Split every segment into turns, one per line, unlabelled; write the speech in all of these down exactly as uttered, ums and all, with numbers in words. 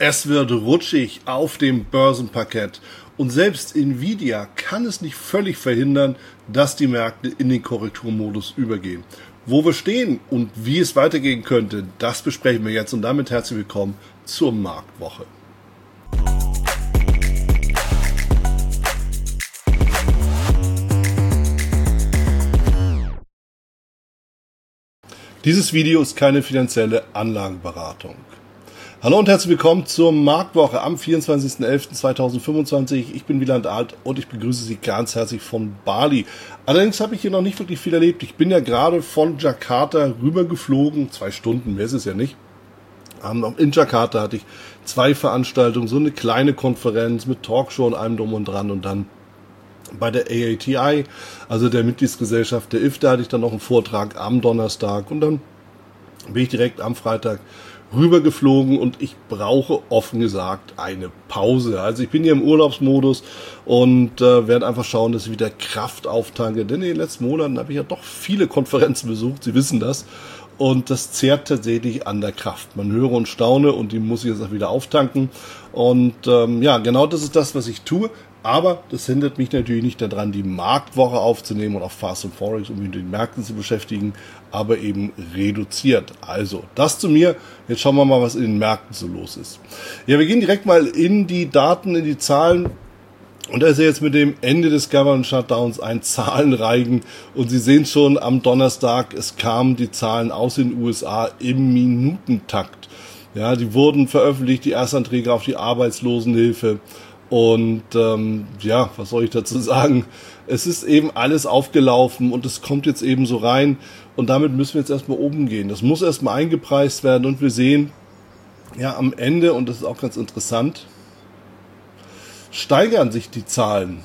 Es wird rutschig auf dem Börsenparkett und selbst Nvidia kann es nicht völlig verhindern, dass die Märkte in den Korrekturmodus übergehen. Wo wir stehen und wie es weitergehen könnte, das besprechen wir jetzt und damit herzlich willkommen zur Marktwoche. Dieses Video ist keine finanzielle Anlageberatung. Hallo und herzlich willkommen zur Marktwoche am vierundzwanzigsten elften zweitausendfünfundzwanzig. Ich bin Wieland Alt und ich begrüße Sie ganz herzlich von Bali. Allerdings habe ich hier noch nicht wirklich viel erlebt. Ich bin ja gerade von Jakarta rüber geflogen. Zwei Stunden, mehr ist es ja nicht. In Jakarta hatte ich zwei Veranstaltungen, so eine kleine Konferenz mit Talkshow und allem drum und dran und dann bei der A A T I, also der Mitgliedsgesellschaft der I F T A, hatte ich dann noch einen Vortrag am Donnerstag und dann bin ich direkt am Freitag rübergeflogen und ich brauche offen gesagt eine Pause. Also ich bin hier im Urlaubsmodus und äh, werde einfach schauen, dass ich wieder Kraft auftanke, denn in den letzten Monaten habe ich ja doch viele Konferenzen besucht, Sie wissen das, und das zehrt tatsächlich an der Kraft. Man höre und staune und die muss ich jetzt auch wieder auftanken und ähm, ja, genau das ist das, was ich tue. Aber das hindert mich natürlich nicht daran, die Marktwoche aufzunehmen und auch Fast and Forex, um mich mit den Märkten zu beschäftigen, aber eben reduziert. Also, das zu mir. Jetzt schauen wir mal, was in den Märkten so los ist. Ja, wir gehen direkt mal in die Daten, in die Zahlen. Und da ist ja jetzt mit dem Ende des Government Shutdowns ein Zahlenreigen. Und Sie sehen schon am Donnerstag, es kamen die Zahlen aus den U S A im Minutentakt. Ja, die wurden veröffentlicht, die Erstanträge auf die Arbeitslosenhilfe. Und ähm, ja, was soll ich dazu sagen? Es ist eben alles aufgelaufen und es kommt jetzt eben so rein und damit müssen wir jetzt erstmal oben gehen. Das muss erstmal eingepreist werden und wir sehen ja am Ende, und das ist auch ganz interessant, steigern sich die Zahlen.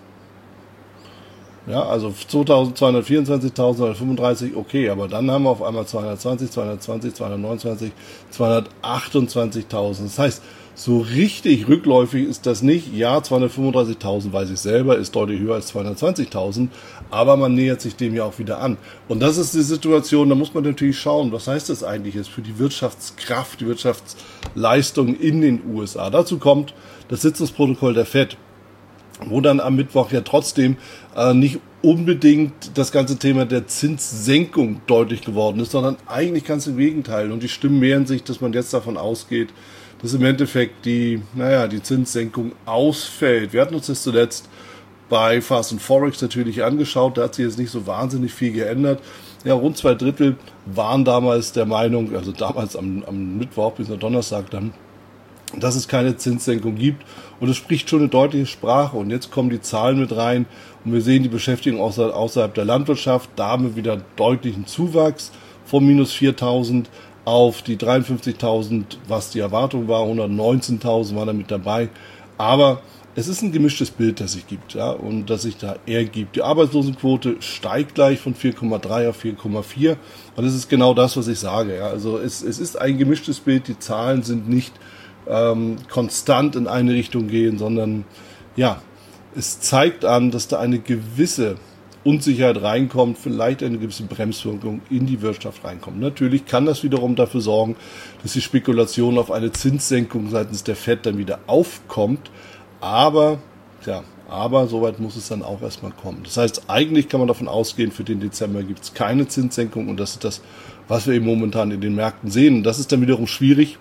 Ja, also zweitausendzweihundertvierundzwanzig, zweitausendfünfunddreißig, okay, aber dann haben wir auf einmal zweihundertzwanzig, zweihundertzwanzig, zweihundertneunundzwanzig, zweihundertachtundzwanzigtausend. Das heißt, so richtig rückläufig ist das nicht. Ja, zweihundertfünfunddreißigtausend weiß ich selber, ist deutlich höher als zweihundertzwanzigtausend, aber man nähert sich dem ja auch wieder an. Und das ist die Situation, da muss man natürlich schauen, was heißt das eigentlich jetzt für die Wirtschaftskraft, die Wirtschaftsleistung in den U S A. Dazu kommt das Sitzungsprotokoll der Fed, wo dann am Mittwoch ja trotzdem äh, nicht unbedingt das ganze Thema der Zinssenkung deutlich geworden ist, sondern eigentlich ganz im Gegenteil. Und die Stimmen mehren sich, dass man jetzt davon ausgeht, dass im Endeffekt die, naja, die Zinssenkung ausfällt. Wir hatten uns das zuletzt bei Fast and Forex natürlich angeschaut, da hat sich jetzt nicht so wahnsinnig viel geändert. Ja, rund zwei Drittel waren damals der Meinung, also damals am, am Mittwoch bis am Donnerstag dann, dass es keine Zinssenkung gibt. Und es spricht schon eine deutliche Sprache. Und jetzt kommen die Zahlen mit rein und wir sehen die Beschäftigung außer, außerhalb der Landwirtschaft. Da haben wir wieder deutlichen Zuwachs von minus viertausend auf die dreiundfünfzigtausend, was die Erwartung war. hundertneunzehntausend waren da mit dabei. Aber es ist ein gemischtes Bild, das sich gibt, ja, und das sich da ergibt. Die Arbeitslosenquote steigt gleich von vier Komma drei auf vier Komma vier. Und das ist genau das, was ich sage. Ja. Also es, es ist ein gemischtes Bild. Die Zahlen sind nicht ähm, konstant in eine Richtung gehen, sondern ja, es zeigt an, dass da eine gewisse Unsicherheit reinkommt, vielleicht eine gewisse Bremswirkung in die Wirtschaft reinkommt. Natürlich kann das wiederum dafür sorgen, dass die Spekulation auf eine Zinssenkung seitens der Fed dann wieder aufkommt, aber, ja, aber soweit muss es dann auch erstmal kommen. Das heißt, eigentlich kann man davon ausgehen, für den Dezember gibt es keine Zinssenkung und das ist das, was wir eben momentan in den Märkten sehen. Und das ist dann wiederum schwierig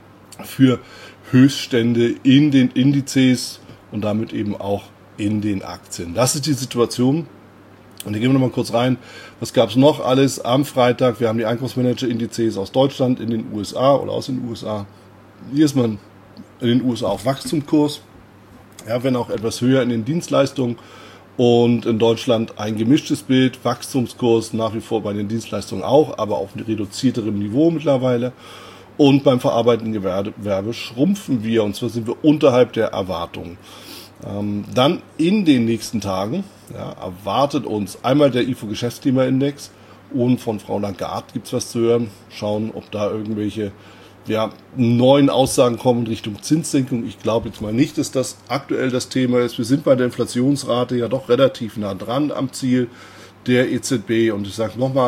für Höchststände in den Indizes und damit eben auch in den Aktien. Das ist die Situation. Und hier gehen wir nochmal kurz rein. Was gab es noch alles am Freitag? Wir haben die Einkaufsmanager-Indizes aus Deutschland in den U S A oder aus den U S A. Hier ist man in den U S A auf Wachstumskurs. Ja, wenn auch etwas höher in den Dienstleistungen. Und in Deutschland ein gemischtes Bild. Wachstumskurs nach wie vor bei den Dienstleistungen auch, aber auf einem reduzierteren Niveau mittlerweile. Und beim verarbeitenden Gewerbe schrumpfen wir. Und zwar sind wir unterhalb der Erwartungen. Ähm, dann in den nächsten Tagen ja, erwartet uns einmal der I F O-Geschäftsklimaindex und von Frau Lagarde gibt es was zu hören. Schauen, ob da irgendwelche ja, neuen Aussagen kommen in Richtung Zinssenkung. Ich glaube jetzt mal nicht, dass das aktuell das Thema ist. Wir sind bei der Inflationsrate ja doch relativ nah dran am Ziel der E Z B. Und ich sage nochmal,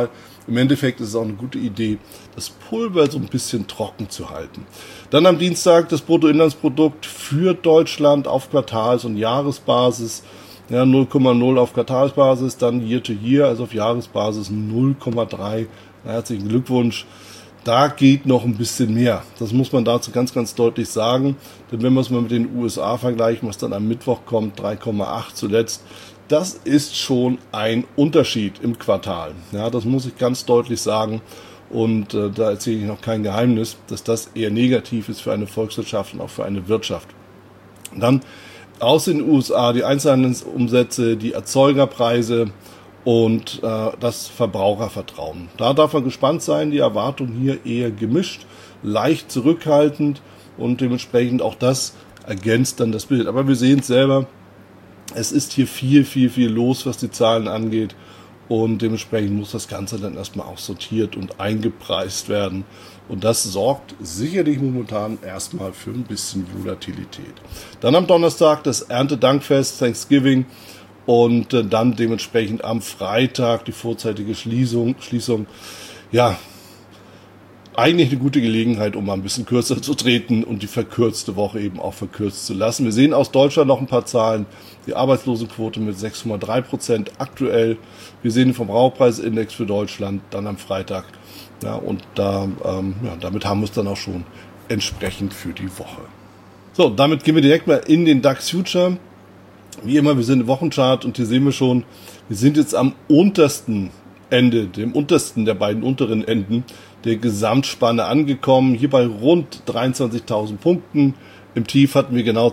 im Endeffekt ist es auch eine gute Idee, das Pulver so ein bisschen trocken zu halten. Dann am Dienstag das Bruttoinlandsprodukt für Deutschland auf Quartals- und Jahresbasis. Ja, null Komma null auf Quartalsbasis, dann Year to Year, also auf Jahresbasis null Komma drei. Na, herzlichen Glückwunsch. Da geht noch ein bisschen mehr. Das muss man dazu ganz, ganz deutlich sagen. Denn wenn wir es mal mit den U S A vergleichen, was dann am Mittwoch kommt, drei Komma acht zuletzt, das ist schon ein Unterschied im Quartal. Ja, das muss ich ganz deutlich sagen. Und äh, da erzähle ich noch kein Geheimnis, dass das eher negativ ist für eine Volkswirtschaft und auch für eine Wirtschaft. Und dann aus den U S A die Einzelhandelsumsätze, die Erzeugerpreise und äh, das Verbrauchervertrauen. Da darf man gespannt sein, die Erwartung hier eher gemischt, leicht zurückhaltend und dementsprechend auch das ergänzt dann das Bild. Aber wir sehen es selber, es ist hier viel, viel, viel los, was die Zahlen angeht und dementsprechend muss das Ganze dann erstmal auch sortiert und eingepreist werden. Und das sorgt sicherlich momentan erstmal für ein bisschen Volatilität. Dann am Donnerstag das Erntedankfest, Thanksgiving. Und äh, dann dementsprechend am Freitag die vorzeitige Schließung. Schließung. Ja, eigentlich eine gute Gelegenheit, um mal ein bisschen kürzer zu treten und die verkürzte Woche eben auch verkürzt zu lassen. Wir sehen aus Deutschland noch ein paar Zahlen. Die Arbeitslosenquote mit sechs Komma drei Prozent aktuell. Wir sehen den Verbraucherpreisindex für Deutschland dann am Freitag. Ja, und da, ähm, ja, damit haben wir es dann auch schon entsprechend für die Woche. So, damit gehen wir direkt mal in den DAX Future. Wie immer, wir sind im Wochenchart und hier sehen wir schon, wir sind jetzt am untersten Ende, dem untersten der beiden unteren Enden der Gesamtspanne angekommen. Hier bei rund dreiundzwanzigtausend Punkten. Im Tief hatten wir genau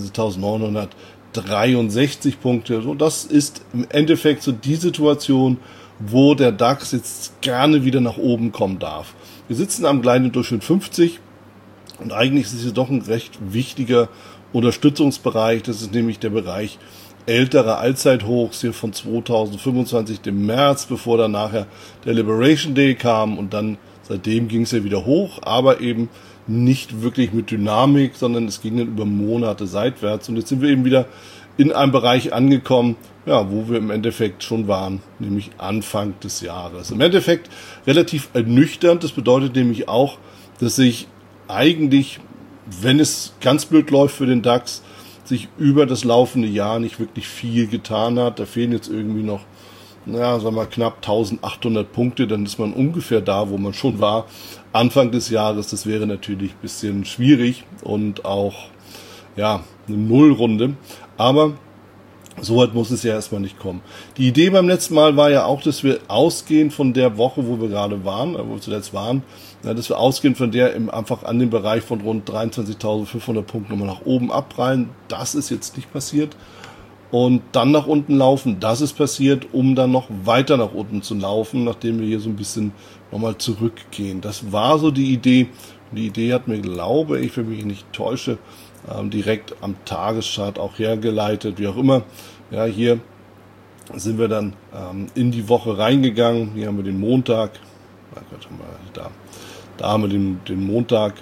zweiundzwanzigtausendneunhundertdreiundsechzig Punkte. So, das ist im Endeffekt so die Situation, wo der DAX jetzt gerne wieder nach oben kommen darf. Wir sitzen am kleinen Durchschnitt fünfzig und eigentlich ist es hier doch ein recht wichtiger Unterstützungsbereich. Das ist nämlich der Bereich älterer Allzeithochs hier von zweitausendfünfundzwanzig, dem März, bevor dann nachher der Liberation Day kam und dann seitdem ging es ja wieder hoch, aber eben nicht wirklich mit Dynamik, sondern es ging dann über Monate seitwärts und jetzt sind wir eben wieder in einem Bereich angekommen, ja, wo wir im Endeffekt schon waren, nämlich Anfang des Jahres. Im Endeffekt relativ ernüchternd, das bedeutet nämlich auch, dass sich eigentlich, wenn es ganz blöd läuft für den DAX, sich über das laufende Jahr nicht wirklich viel getan hat. Da fehlen jetzt irgendwie noch, naja, sagen wir mal, knapp eintausendachthundert Punkte, dann ist man ungefähr da, wo man schon war Anfang des Jahres. Das wäre natürlich ein bisschen schwierig und auch, ja, eine Nullrunde. Aber so weit muss es ja erstmal nicht kommen. Die Idee beim letzten Mal war ja auch, dass wir ausgehend von der Woche, wo wir gerade waren, wo wir zuletzt waren, ja, dass wir ausgehend von der im, einfach an dem Bereich von rund dreiundzwanzigtausendfünfhundert Punkten nochmal nach oben abprallen. Das ist jetzt nicht passiert. Und dann nach unten laufen, das ist passiert, um dann noch weiter nach unten zu laufen, nachdem wir hier so ein bisschen nochmal zurückgehen. Das war so die Idee. Die Idee hat mir, glaube ich, wenn ich mich nicht täusche, ähm, direkt am Tageschart auch hergeleitet, wie auch immer. Ja, hier sind wir dann ähm, in die Woche reingegangen. Hier haben wir den Montag. Oh Gott, haben wir da, da haben wir den, den Montag.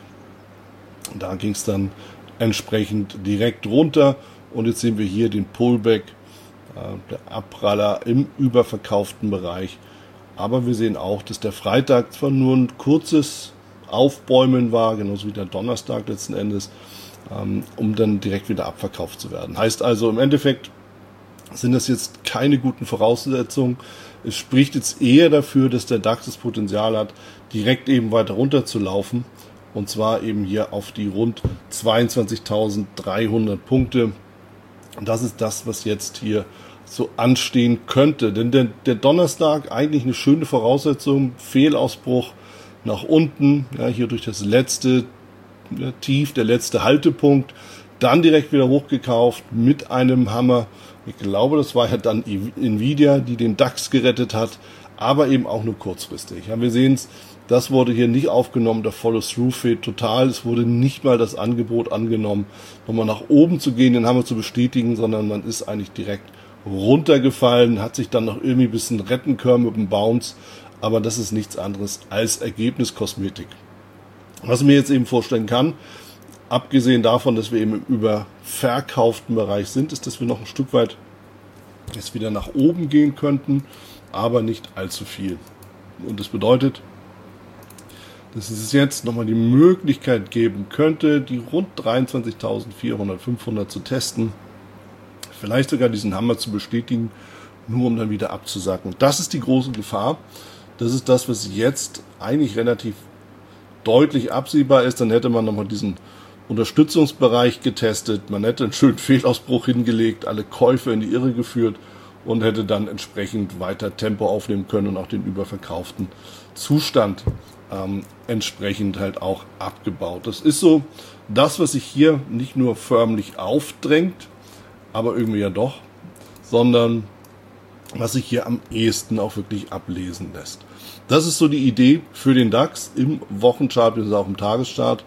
Und da ging es dann entsprechend direkt runter. Und jetzt sehen wir hier den Pullback, äh, der Abpraller im überverkauften Bereich. Aber wir sehen auch, dass der Freitag zwar nur ein kurzes Aufbäumen war, genauso wie der Donnerstag letzten Endes, ähm, um dann direkt wieder abverkauft zu werden. Heißt also, im Endeffekt sind das jetzt keine guten Voraussetzungen. Es spricht jetzt eher dafür, dass der DAX das Potenzial hat, direkt eben weiter runter zu laufen. Und zwar eben hier auf die rund zweiundzwanzigtausenddreihundert Punkte. Und das ist das, was jetzt hier so anstehen könnte. Denn der, der Donnerstag eigentlich eine schöne Voraussetzung, Fehlausbruch nach unten, ja, hier durch das letzte ja, Tief, der letzte Haltepunkt, dann direkt wieder hochgekauft mit einem Hammer. Ich glaube, das war ja dann Nvidia, die den DAX gerettet hat, aber eben auch nur kurzfristig. Ja, wir sehen es, das wurde hier nicht aufgenommen, der Follow-through fehlt total. Es wurde nicht mal das Angebot angenommen, nochmal nach oben zu gehen, den Hammer zu bestätigen, sondern man ist eigentlich direkt runtergefallen, hat sich dann noch irgendwie ein bisschen retten können mit dem Bounce, aber das ist nichts anderes als Ergebniskosmetik. Was ich mir jetzt eben vorstellen kann, abgesehen davon, dass wir eben im überverkauften Bereich sind, ist, dass wir noch ein Stück weit jetzt wieder nach oben gehen könnten, aber nicht allzu viel. Und das bedeutet, dass es jetzt nochmal die Möglichkeit geben könnte, die rund dreiundzwanzigtausendvierhundert, fünfhundert zu testen, vielleicht sogar diesen Hammer zu bestätigen, nur um dann wieder abzusacken. Das ist die große Gefahr. Das ist das, was jetzt eigentlich relativ deutlich absehbar ist. Dann hätte man nochmal diesen Unterstützungsbereich getestet, man hätte einen schönen Fehlausbruch hingelegt, alle Käufe in die Irre geführt und hätte dann entsprechend weiter Tempo aufnehmen können und auch den überverkauften Zustand ähm, entsprechend halt auch abgebaut. Das ist so das, was sich hier nicht nur förmlich aufdrängt, aber irgendwie ja doch, sondern was sich hier am ehesten auch wirklich ablesen lässt. Das ist so die Idee für den DAX im Wochenchart, bis auch im Tageschart.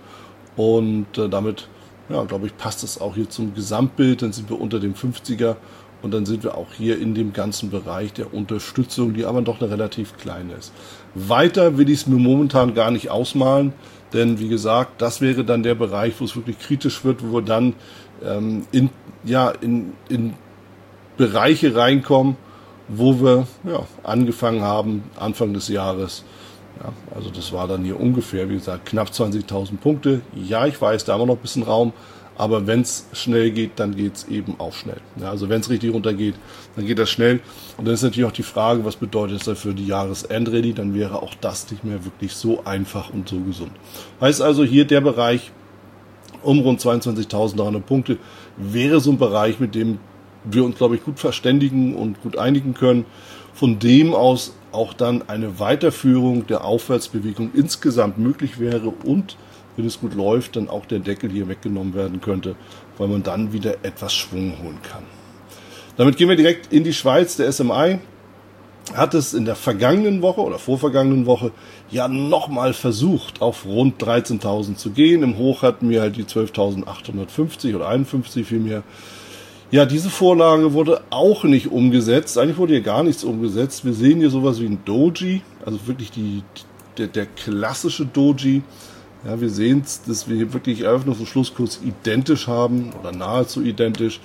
Und äh, damit, ja, glaube ich, passt das auch hier zum Gesamtbild. Dann sind wir unter dem fünfziger und dann sind wir auch hier in dem ganzen Bereich der Unterstützung, die aber doch eine relativ kleine ist. Weiter will ich es mir momentan gar nicht ausmalen, denn wie gesagt, das wäre dann der Bereich, wo es wirklich kritisch wird, wo wir dann ähm, in, ja, in, in Bereiche reinkommen, wo wir ja, angefangen haben, Anfang des Jahres. Ja, also das war dann hier ungefähr, wie gesagt, knapp zwanzigtausend Punkte. Ja, ich weiß, da haben wir noch ein bisschen Raum, aber wenn es schnell geht, dann geht es eben auch schnell. Ja, also wenn es richtig runtergeht, dann geht das schnell. Und dann ist natürlich auch die Frage, was bedeutet das für die Jahresendrallye? Dann wäre auch das nicht mehr wirklich so einfach und so gesund. Heißt also, hier der Bereich um rund zweiundzwanzigtausenddreihundert Punkte wäre so ein Bereich, mit dem wir uns, glaube ich, gut verständigen und gut einigen können. Von dem aus auch dann eine Weiterführung der Aufwärtsbewegung insgesamt möglich wäre und, wenn es gut läuft, dann auch der Deckel hier weggenommen werden könnte, weil man dann wieder etwas Schwung holen kann. Damit gehen wir direkt in die Schweiz. Der S M I hat es in der vergangenen Woche oder vorvergangenen Woche ja nochmal versucht, auf rund dreizehntausend zu gehen. Im Hoch hatten wir halt die zwölftausendachthundertfünfzig oder einundfünfzig vielmehr. Ja, diese Vorlage wurde auch nicht umgesetzt. Eigentlich wurde hier gar nichts umgesetzt. Wir sehen hier sowas wie ein Doji, also wirklich die, der, der klassische Doji. Ja, wir sehen es, dass wir hier wirklich Eröffnungs- und Schlusskurs identisch haben oder nahezu identisch.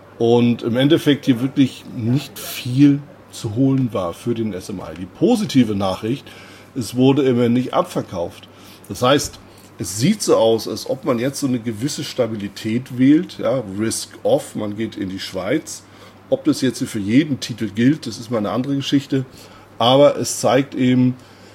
Und im Endeffekt hier wirklich nicht viel zu holen war für den S M I. Die positive Nachricht, es wurde immer nicht abverkauft. Das heißt, es sieht so aus, als ob man jetzt so eine gewisse Stabilität wählt, ja, Risk-Off, man geht in die Schweiz. Ob das jetzt für jeden Titel gilt, das ist mal eine andere Geschichte. Aber es zeigt eben,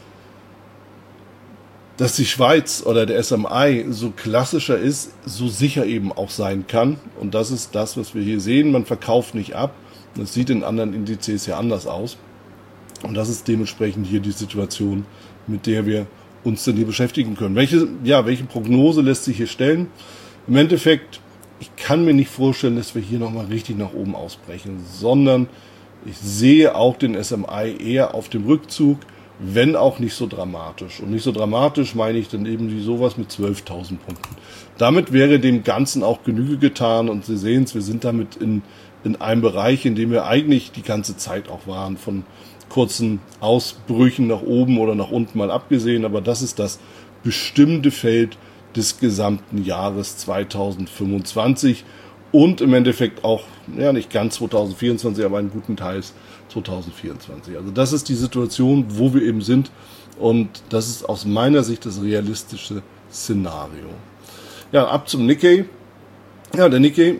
dass die Schweiz oder der S M I so klassischer ist, so sicher eben auch sein kann. Und das ist das, was wir hier sehen. Man verkauft nicht ab. Das sieht in anderen Indizes ja anders aus. Und das ist dementsprechend hier die Situation, mit der wir uns denn hier beschäftigen können. Welche, ja, welche Prognose lässt sich hier stellen? Im Endeffekt, ich kann mir nicht vorstellen, dass wir hier nochmal richtig nach oben ausbrechen, sondern ich sehe auch den S M I eher auf dem Rückzug, wenn auch nicht so dramatisch. Und nicht so dramatisch meine ich dann eben wie sowas mit zwölftausend Punkten. Damit wäre dem Ganzen auch Genüge getan und Sie sehen es, wir sind damit in, in einem Bereich, in dem wir eigentlich die ganze Zeit auch waren, von kurzen Ausbrüchen nach oben oder nach unten mal abgesehen, aber das ist das bestimmte Feld des gesamten Jahres zweitausendfünfundzwanzig und im Endeffekt auch, ja nicht ganz zweitausendvierundzwanzig, aber in guten Teils zweitausendvierundzwanzig. Also das ist die Situation, wo wir eben sind und das ist aus meiner Sicht das realistische Szenario. Ja, ab zum Nikkei. Ja, der Nikkei,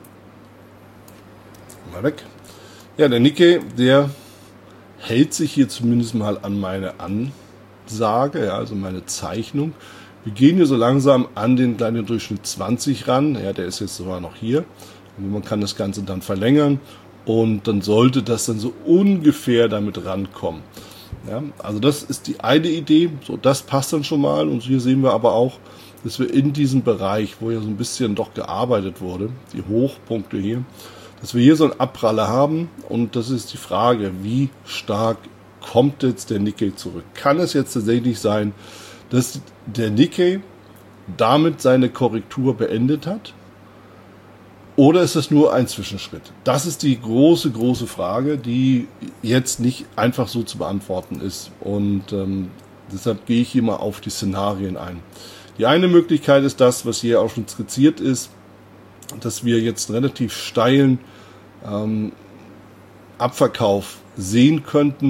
mal weg. Ja, der Nikkei, der hält sich hier zumindest mal an meine Ansage, ja, also meine Zeichnung. Wir gehen hier so langsam an den kleinen Durchschnitt zwanzig ran. Ja, der ist jetzt sogar noch hier. Und man kann das Ganze dann verlängern und dann sollte das dann so ungefähr damit rankommen. Ja, also das ist die eine Idee. So, das passt dann schon mal. Und hier sehen wir aber auch, dass wir in diesem Bereich, wo ja so ein bisschen doch gearbeitet wurde, die Hochpunkte hier, dass wir hier so einen Abpraller haben und das ist die Frage, wie stark kommt jetzt der Nikkei zurück? Kann es jetzt tatsächlich sein, dass der Nikkei damit seine Korrektur beendet hat? Oder ist das nur ein Zwischenschritt? Das ist die große, große Frage, die jetzt nicht einfach so zu beantworten ist und ähm, deshalb gehe ich hier mal auf die Szenarien ein. Die eine Möglichkeit ist das, was hier auch schon skizziert ist, dass wir jetzt einen relativ steilen ähm, Abverkauf sehen könnten,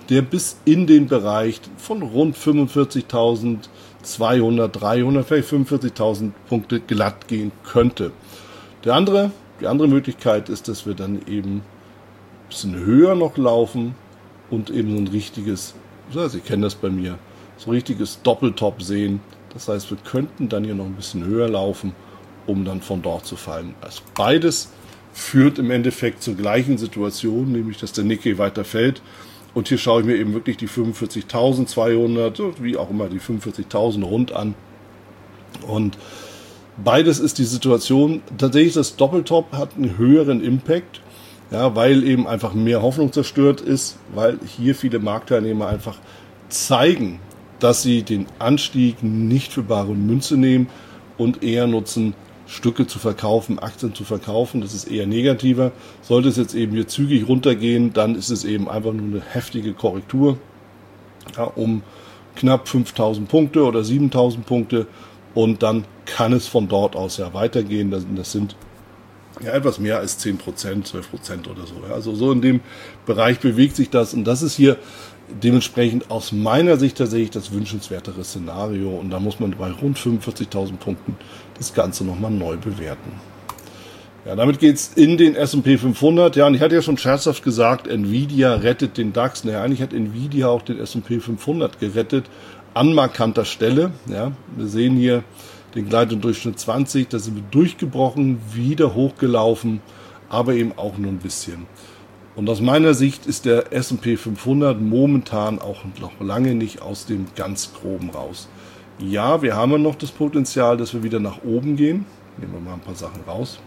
der bis in den Bereich von rund fünfundvierzigtausendzweihundert, dreihundert, vielleicht fünfundvierzigtausend Punkte glatt gehen könnte. Der andere, die andere Möglichkeit ist, dass wir dann eben ein bisschen höher noch laufen und eben so ein richtiges, Sie kennen das bei mir, so ein richtiges Doppeltop sehen. Das heißt, wir könnten dann hier noch ein bisschen höher laufen, um dann von dort zu fallen. Also beides führt im Endeffekt zur gleichen Situation, nämlich dass der Nikkei weiter fällt. Und hier schaue ich mir eben wirklich die fünfundvierzigtausendzweihundert, wie auch immer die fünfundvierzigtausend rund an. Und beides ist die Situation. Tatsächlich das Doppeltop hat einen höheren Impact, ja, weil eben einfach mehr Hoffnung zerstört ist, weil hier viele Marktteilnehmer einfach zeigen, dass sie den Anstieg nicht für bare Münze nehmen und eher nutzen, Stücke zu verkaufen, Aktien zu verkaufen. Das ist eher negativer. Sollte es jetzt eben hier zügig runtergehen, dann ist es eben einfach nur eine heftige Korrektur, ja, um knapp fünftausend Punkte oder siebentausend Punkte, und dann kann es von dort aus ja weitergehen. Das, das sind ja etwas mehr als zehn Prozent, zwölf Prozent oder so. Also so in dem Bereich bewegt sich das, und das ist hier dementsprechend aus meiner Sicht tatsächlich das wünschenswertere Szenario, und da muss man bei rund fünfundvierzigtausend Punkten das Ganze nochmal neu bewerten. Ja, damit geht's in den S und P fünfhundert. Ja, und ich hatte ja schon scherzhaft gesagt, Nvidia rettet den DAX. Naja, eigentlich hat Nvidia auch den S und P fünfhundert gerettet, an markanter Stelle. Ja, wir sehen hier den Gleitdurchschnitt zwanzig, da sind wir durchgebrochen, wieder hochgelaufen, aber eben auch nur ein bisschen. Und aus meiner Sicht ist der S und P fünfhundert momentan auch noch lange nicht aus dem ganz Groben raus. Ja, wir haben noch das Potenzial, dass wir wieder nach oben gehen. Nehmen wir mal ein paar Sachen raus.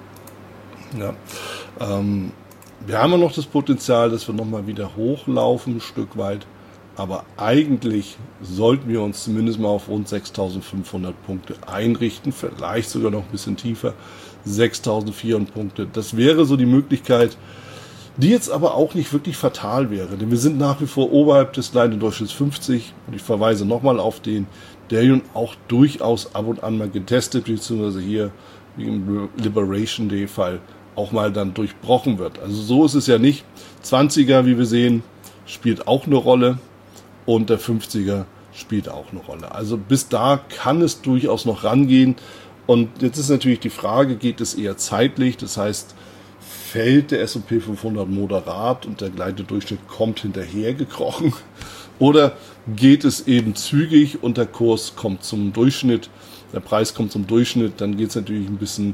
Ja, ähm, wir haben noch das Potenzial, dass wir nochmal wieder hochlaufen, ein Stück weit. Aber eigentlich sollten wir uns zumindest mal auf rund sechstausendfünfhundert Punkte einrichten, vielleicht sogar noch ein bisschen tiefer, sechstausendvierhundert Punkte. Das wäre so die Möglichkeit, die jetzt aber auch nicht wirklich fatal wäre, denn wir sind nach wie vor oberhalb des kleinen Durchschnitts fünfzig, und ich verweise nochmal auf den, der nun auch durchaus ab und an mal getestet, beziehungsweise hier wie im Liberation Day Fall auch mal dann durchbrochen wird. Also so ist es ja nicht. zwanziger, wie wir sehen, spielt auch eine Rolle, und der fünfziger spielt auch eine Rolle. Also bis da kann es durchaus noch rangehen, und jetzt ist natürlich die Frage, geht es eher zeitlich, das heißt, fällt der S und P fünfhundert moderat und der Gleitdurchschnitt kommt hinterher gekrochen, oder geht es eben zügig und der Kurs kommt zum Durchschnitt, der Preis kommt zum Durchschnitt, dann geht es natürlich ein bisschen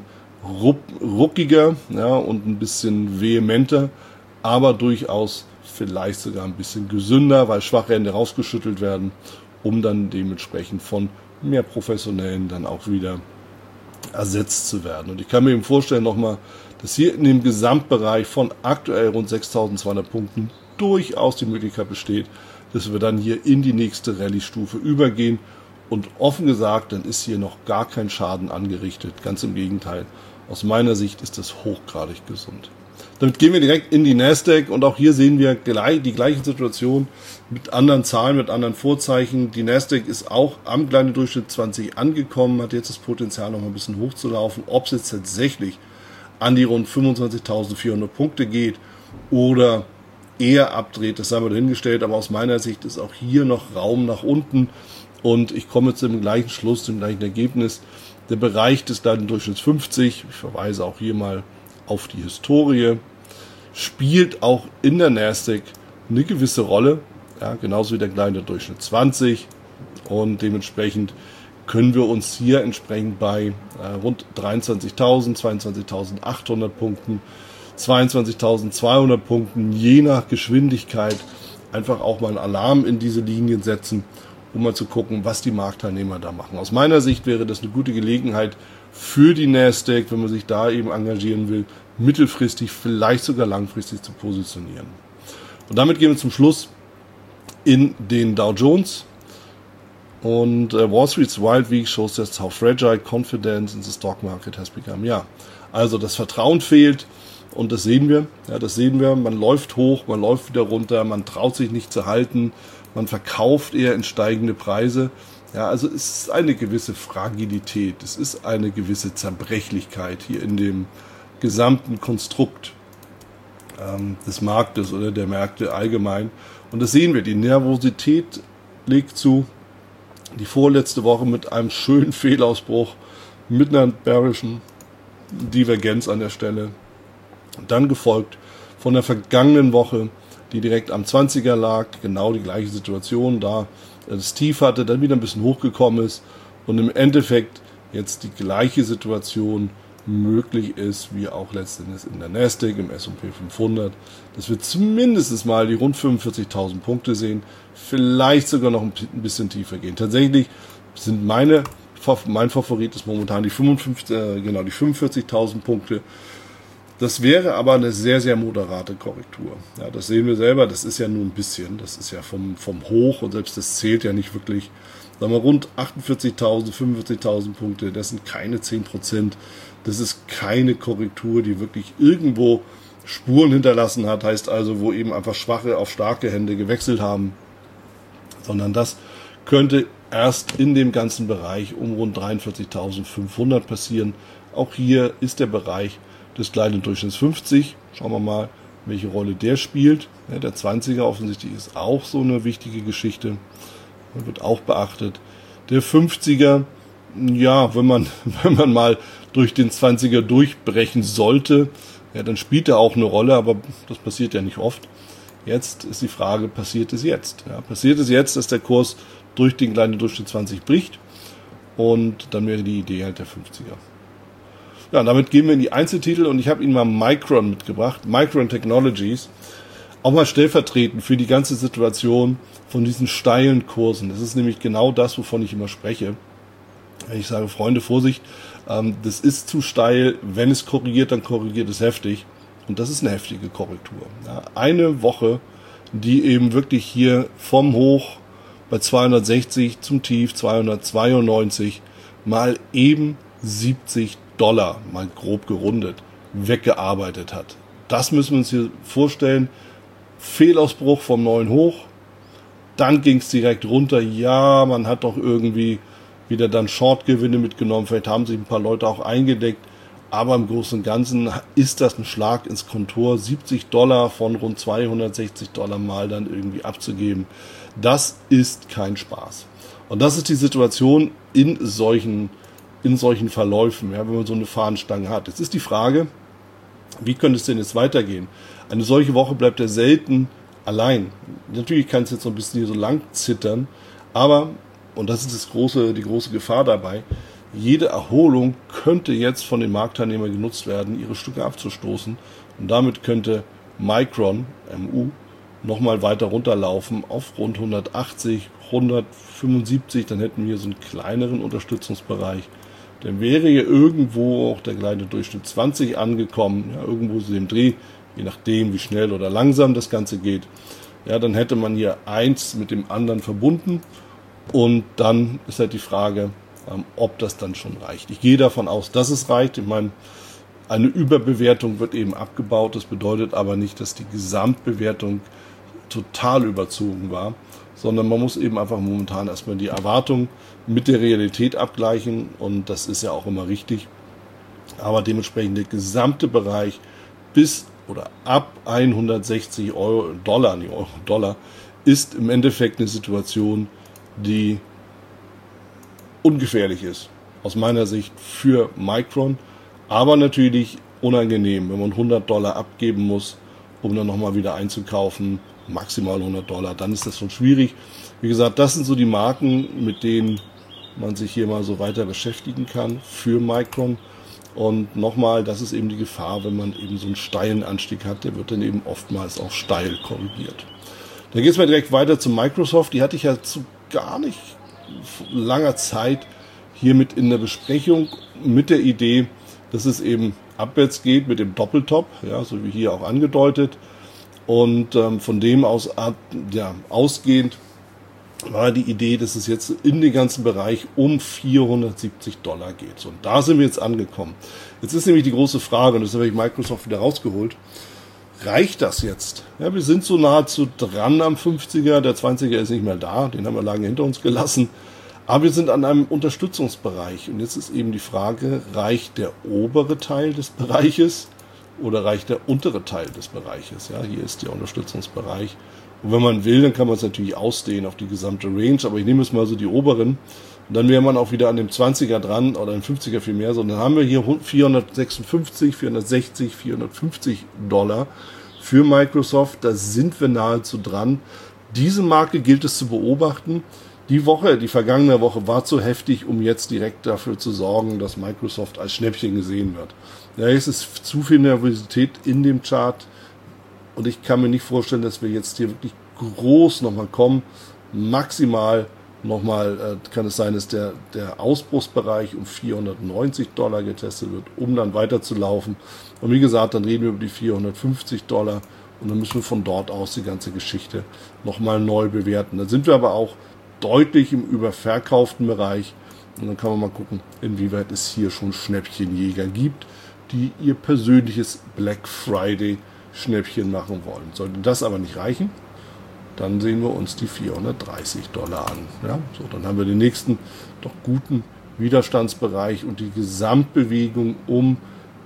ruckiger, ja, und ein bisschen vehementer, aber durchaus vielleicht sogar ein bisschen gesünder, weil schwache Hände rausgeschüttelt werden, um dann dementsprechend von mehr Professionellen dann auch wieder ersetzt zu werden. Und ich kann mir eben vorstellen nochmal, dass hier in dem Gesamtbereich von aktuell rund sechstausendzweihundert Punkten durchaus die Möglichkeit besteht, dass wir dann hier in die nächste Rallye-Stufe übergehen. Und offen gesagt, dann ist hier noch gar kein Schaden angerichtet. Ganz im Gegenteil. Aus meiner Sicht ist das hochgradig gesund. Damit gehen wir direkt in die Nasdaq, und auch hier sehen wir gleich die gleiche Situation mit anderen Zahlen, mit anderen Vorzeichen. Die Nasdaq ist auch am kleinen Durchschnitt zwanzig angekommen, hat jetzt das Potenzial noch mal ein bisschen hochzulaufen. Ob es jetzt tatsächlich an die rund fünfundzwanzigtausendvierhundert Punkte geht oder eher abdreht, das sei mal dahingestellt, aber aus meiner Sicht ist auch hier noch Raum nach unten, und ich komme zu dem gleichen Schluss, zum gleichen Ergebnis. Der Bereich des kleinen Durchschnitts fünfzig, ich verweise auch hier mal auf die Historie, spielt auch in der Nasdaq eine gewisse Rolle, ja, genauso wie der kleine Durchschnitt zwanzig, und dementsprechend können wir uns hier entsprechend bei äh, rund dreiundzwanzigtausend, zweiundzwanzigtausendachthundert Punkten, zweiundzwanzigtausendzweihundert Punkten, je nach Geschwindigkeit, einfach auch mal einen Alarm in diese Linien setzen, um mal zu gucken, was die Marktteilnehmer da machen. Aus meiner Sicht wäre das eine gute Gelegenheit für die Nasdaq, wenn man sich da eben engagieren will, mittelfristig, vielleicht sogar langfristig zu positionieren. Und damit gehen wir zum Schluss in den Dow Jones. Und uh, Wall Street's Wild Week shows just how fragile confidence in the stock market has become. Ja, also das Vertrauen fehlt, und das sehen wir. Ja, das sehen wir. Man läuft hoch, man läuft wieder runter, man traut sich nicht zu halten, man verkauft eher in steigende Preise. Ja, also es ist eine gewisse Fragilität, es ist eine gewisse Zerbrechlichkeit hier in dem gesamten Konstrukt. ähm, des Marktes oder der Märkte allgemein. Und das sehen wir, die Nervosität legt zu. Die vorletzte Woche mit einem schönen Fehlausbruch, mit einer bearischen Divergenz an der Stelle. Dann gefolgt von der vergangenen Woche, die direkt am zwanziger lag, genau die gleiche Situation, da das Tief hatte, dann wieder ein bisschen hochgekommen ist und im Endeffekt jetzt die gleiche Situation möglich ist, wie auch letztendlich in der Nasdaq, im S und P fünfhundert, dass wir zumindest mal die rund fünfundvierzigtausend Punkte sehen, vielleicht sogar noch ein bisschen tiefer gehen. Tatsächlich sind meine, mein Favorit ist momentan die fünfundfünfzig, äh, genau, die fünfundvierzigtausend Punkte. Das wäre aber eine sehr, sehr moderate Korrektur. Ja, das sehen wir selber, das ist ja nur ein bisschen, das ist ja vom, vom Hoch und selbst das zählt ja nicht wirklich. Sagen wir rund achtundvierzigtausend, fünfundvierzigtausend Punkte, das sind keine zehn Prozent. Das ist keine Korrektur, die wirklich irgendwo Spuren hinterlassen hat, heißt also, wo eben einfach schwache auf starke Hände gewechselt haben, sondern das könnte erst in dem ganzen Bereich um rund dreiundvierzigtausendfünfhundert passieren. Auch hier ist der Bereich des kleinen Durchschnitts fünfzig. Schauen wir mal, welche Rolle der spielt. Ja, der zwanziger offensichtlich ist auch so eine wichtige Geschichte. Das wird auch beachtet. Der fünfziger, ja, wenn man, wenn man mal durch den zwanziger durchbrechen sollte, ja, dann spielt er auch eine Rolle, aber das passiert ja nicht oft. Jetzt ist die Frage, passiert es jetzt? Ja, passiert es jetzt, dass der Kurs durch den kleinen Durchschnitt zwanzig bricht? Und dann wäre die Idee halt der fünfziger. Ja, damit gehen wir in die Einzeltitel und ich habe Ihnen mal Micron mitgebracht, Micron Technologies, auch mal stellvertretend für die ganze Situation von diesen steilen Kursen. Das ist nämlich genau das, wovon ich immer spreche. Ich sage, Freunde, Vorsicht, ähm, das ist zu steil. Wenn es korrigiert, dann korrigiert es heftig. Und das ist eine heftige Korrektur. Ja, eine Woche, die eben wirklich hier vom Hoch bei zweihundertsechzig zum Tief zweihundertzweiundneunzig mal eben siebzig Dollar, mal grob gerundet, weggearbeitet hat. Das müssen wir uns hier vorstellen. Fehlausbruch vom neuen Hoch. Dann ging es direkt runter. Ja, man hat doch irgendwie wieder dann Short-Gewinne mitgenommen. Vielleicht haben sich ein paar Leute auch eingedeckt. Aber im Großen und Ganzen ist das ein Schlag ins Kontor. siebzig Dollar von rund zweihundertsechzig Dollar mal dann irgendwie abzugeben. Das ist kein Spaß. Und das ist die Situation in solchen, in solchen Verläufen, ja, wenn man so eine Fahnenstange hat. Jetzt ist die Frage, wie könnte es denn jetzt weitergehen? Eine solche Woche bleibt ja selten allein. Natürlich kann es jetzt so ein bisschen hier so lang zittern, aber, und das ist das große, die große Gefahr dabei, jede Erholung könnte jetzt von den Marktteilnehmern genutzt werden, ihre Stücke abzustoßen. Und damit könnte Micron, M U, nochmal weiter runterlaufen auf rund hundertachtzig, hundertfünfundsiebzig. Dann hätten wir so einen kleineren Unterstützungsbereich. Dann wäre hier irgendwo auch der kleine Durchschnitt zwanzig angekommen, ja, irgendwo so im Dreh, je nachdem, wie schnell oder langsam das Ganze geht. Ja, dann hätte man hier eins mit dem anderen verbunden. Und dann ist halt die Frage, ob das dann schon reicht. Ich gehe davon aus, dass es reicht. Ich meine, eine Überbewertung wird eben abgebaut. Das bedeutet aber nicht, dass die Gesamtbewertung total überzogen war, sondern man muss eben einfach momentan erstmal die Erwartung mit der Realität abgleichen und das ist ja auch immer richtig. Aber dementsprechend der gesamte Bereich bis oder ab hundertsechzig Euro, Dollar, nicht Euro, Dollar, ist im Endeffekt eine Situation, die ungefährlich ist, aus meiner Sicht für Micron, aber natürlich unangenehm, wenn man hundert Dollar abgeben muss, um dann nochmal wieder einzukaufen, maximal hundert Dollar, dann ist das schon schwierig. Wie gesagt, das sind so die Marken, mit denen man sich hier mal so weiter beschäftigen kann für Micron. Und nochmal, das ist eben die Gefahr, wenn man eben so einen steilen Anstieg hat, der wird dann eben oftmals auch steil korrigiert. Dann geht es mal direkt weiter zu Microsoft, die hatte ich ja zu gar nicht langer Zeit hier mit in der Besprechung mit der Idee, dass es eben abwärts geht mit dem Doppeltop, ja, so wie hier auch angedeutet. Und ähm, von dem aus ja, ausgehend war die Idee, dass es jetzt in den ganzen Bereich um vierhundertsiebzig Dollar geht. So, und da sind wir jetzt angekommen. Jetzt ist nämlich die große Frage, und das habe ich Microsoft wieder rausgeholt, reicht das jetzt? Ja, wir sind so nahezu dran am fünfziger, der zwanziger ist nicht mehr da, den haben wir lange hinter uns gelassen. Aber wir sind an einem Unterstützungsbereich und jetzt ist eben die Frage, reicht der obere Teil des Bereiches oder reicht der untere Teil des Bereiches? Ja, hier ist der Unterstützungsbereich. Und wenn man will, dann kann man es natürlich ausdehnen auf die gesamte Range, aber ich nehme jetzt mal so die oberen. Und dann wäre man auch wieder an dem zwanziger dran oder dem fünfziger viel mehr. So, und dann haben wir hier vierhundertsechsundfünfzig, vierhundertsechzig, vierhundertfünfzig Dollar für Microsoft. Da sind wir nahezu dran. Diese Marke gilt es zu beobachten. Die Woche, die vergangene Woche war zu heftig, um jetzt direkt dafür zu sorgen, dass Microsoft als Schnäppchen gesehen wird. Ja, es ist zu viel Nervosität in dem Chart und ich kann mir nicht vorstellen, dass wir jetzt hier wirklich groß nochmal kommen. Maximal nochmal äh, kann es sein, dass der, der Ausbruchsbereich um vierhundertneunzig Dollar getestet wird, um dann weiterzulaufen. Und wie gesagt, dann reden wir über die vierhundertfünfzig Dollar und dann müssen wir von dort aus die ganze Geschichte nochmal neu bewerten. Dann sind wir aber auch deutlich im überverkauften Bereich und dann kann man mal gucken, inwieweit es hier schon Schnäppchenjäger gibt, die ihr persönliches Black Friday Schnäppchen machen wollen. Sollte das aber nicht reichen, dann sehen wir uns die vierhundertdreißig Dollar an. Ja, so, dann haben wir den nächsten doch guten Widerstandsbereich und die Gesamtbewegung um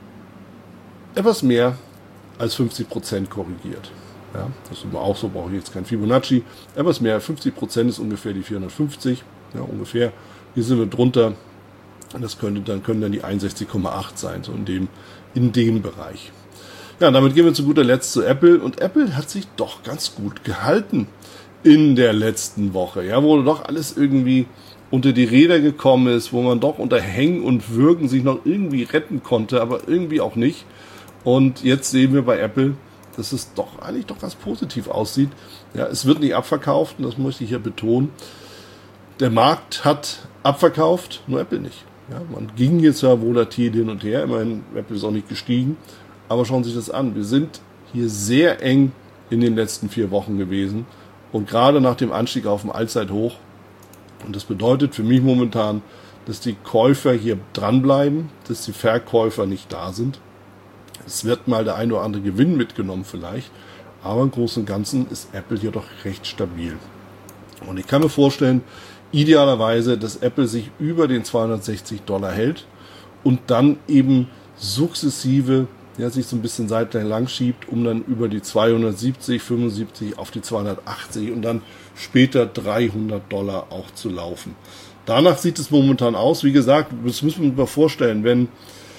etwas mehr als fünfzig Prozent korrigiert. Ja, das ist immer auch so, brauche ich jetzt kein Fibonacci. Etwas mehr als fünfzig Prozent ist ungefähr die vierhundertfünfzig. Ja, ungefähr. Hier sind wir drunter. Das könnte, dann können dann die einundsechzig Komma acht sein, so in dem, in dem Bereich. Ja, und damit gehen wir zu guter Letzt zu Apple. Und Apple hat sich doch ganz gut gehalten in der letzten Woche. Ja, wo doch alles irgendwie unter die Räder gekommen ist, wo man doch unter Hängen und Würgen sich noch irgendwie retten konnte, aber irgendwie auch nicht. Und jetzt sehen wir bei Apple, dass es doch eigentlich doch ganz positiv aussieht. Ja, es wird nicht abverkauft, und das möchte ich hier betonen. Der Markt hat abverkauft, nur Apple nicht. Ja, man ging jetzt ja volatil hin und her, immerhin Apple ist auch nicht gestiegen. Aber schauen Sie sich das an. Wir sind hier sehr eng in den letzten vier Wochen gewesen und gerade nach dem Anstieg auf dem Allzeithoch. Und das bedeutet für mich momentan, dass die Käufer hier dranbleiben, dass die Verkäufer nicht da sind. Es wird mal der ein oder andere Gewinn mitgenommen vielleicht, aber im Großen und Ganzen ist Apple hier doch recht stabil. Und ich kann mir vorstellen, idealerweise, dass Apple sich über den zweihundertsechzig Dollar hält und dann eben sukzessive ja, sich so ein bisschen seitlich lang schiebt, um dann über die zweihundertsiebzig, fünfundsiebzig auf die zweihundertachtzig und dann später dreihundert Dollar auch zu laufen. Danach sieht es momentan aus. Wie gesagt, das müssen wir uns mal vorstellen, wenn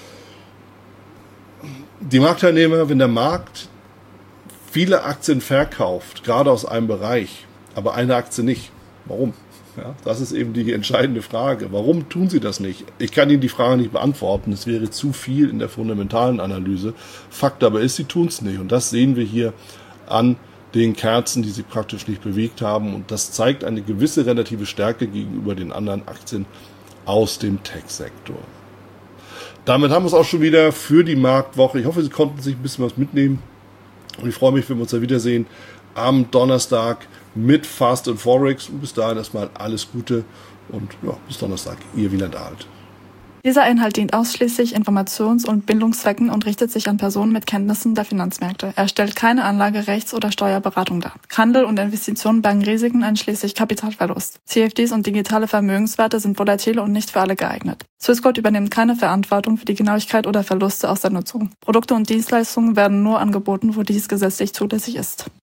die Marktteilnehmer, wenn der Markt viele Aktien verkauft, gerade aus einem Bereich, aber eine Aktie nicht. Warum? Ja, das ist eben die entscheidende Frage. Warum tun sie das nicht? Ich kann Ihnen die Frage nicht beantworten. Es wäre zu viel in der fundamentalen Analyse. Fakt aber ist, sie tun es nicht. Und das sehen wir hier an den Kerzen, die sie praktisch nicht bewegt haben. Und das zeigt eine gewisse relative Stärke gegenüber den anderen Aktien aus dem Tech-Sektor. Damit haben wir es auch schon wieder für die Marktwoche. Ich hoffe, Sie konnten sich ein bisschen was mitnehmen. Und ich freue mich, wenn wir uns da wiedersehen am Donnerstag mit Fast and Forex. Und bis dahin erstmal alles Gute und ja, bis Donnerstag. Ihr Wieland Alt.
Dieser Inhalt dient ausschließlich Informations- und Bildungszwecken und richtet sich an Personen mit Kenntnissen der Finanzmärkte. Er stellt keine Anlage-, Rechts- oder Steuerberatung dar. Handel und Investitionen bergen Risiken einschließlich Kapitalverlust. C F Ds und digitale Vermögenswerte sind volatil und nicht für alle geeignet. Swissquote übernimmt keine Verantwortung für die Genauigkeit oder Verluste aus der Nutzung. Produkte und Dienstleistungen werden nur angeboten, wo dies gesetzlich zulässig ist.